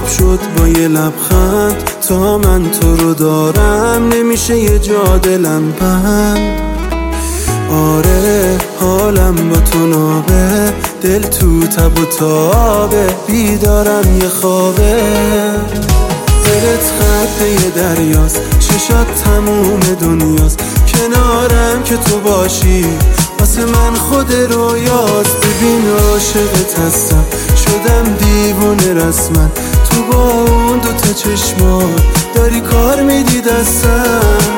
آب شد با یه لبخند. تا من تو رو دارم نمیشه یه جا دلم بند. آره حالم با تو نابه، دل تو تب و تابه، بیدارم یه خوابه. دلت خط یه دریاست، چشات تموم دنیاست، کنارم که تو باشی واسه من خود رویاست. ببین عاشقت هستم، شدم دیوونه رسما، تو با اون دوتا چشمات داری کار میدی دستم.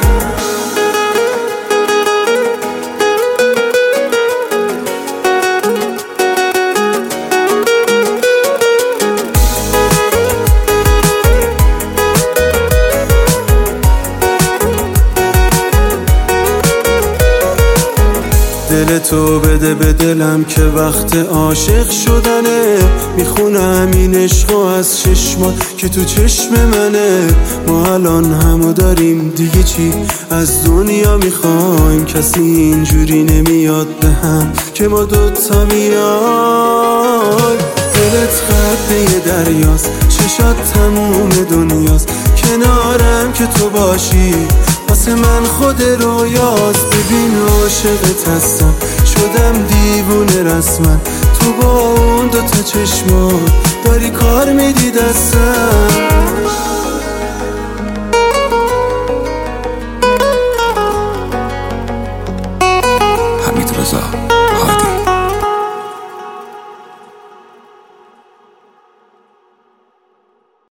دل تو بده به دلم که وقت عاشق شدنه. میخونم این عشقو از چشمات که تو چشم منه. ما الان همو داریم دیگه چی از دنیا میخوایم؟ کسی اینجوری نمیاد به هم که ما دوتا بیایم. دلت خط یه دریاست، چشات تموم دنیاست، کنارم که تو باشی واسه من خود رویاست. ببین عاشقت هستم، شدم دیوونه رسما، تو با اون دوتا چشمات داری کار میدی دستم.